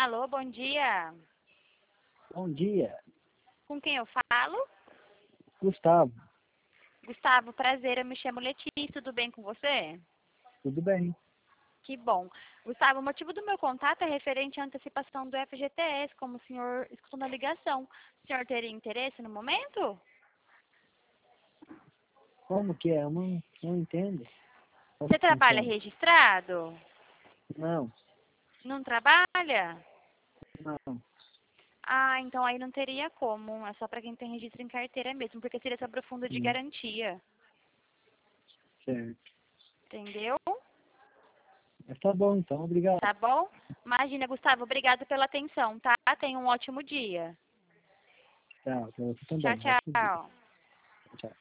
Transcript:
Alô, bom dia. Bom dia, Com quem eu falo? Gustavo. Gustavo, prazer, eu me chamo Letícia, tudo bem com você? Tudo bem? Que bom. Gustavo, o motivo do meu contato é referente à antecipação do FGTS, como o senhor escutou na ligação. O senhor teria interesse no momento? Como que é? Eu não entendo. Como Você que trabalha funciona? registrado? Não, Não trabalha? não. Ah, então aí não teria como. É só para quem tem registro em carteira mesmo, porque seria sobre o fundo de Hum, garantia. certo. Entendeu? Mas tá bom então, obrigado. Tá bom? Imagina, Gustavo, obrigado pela atenção, tá? Tenha um ótimo dia. Tchau, pra você Tchau, também. Ótimo dia. tchau. Tchau.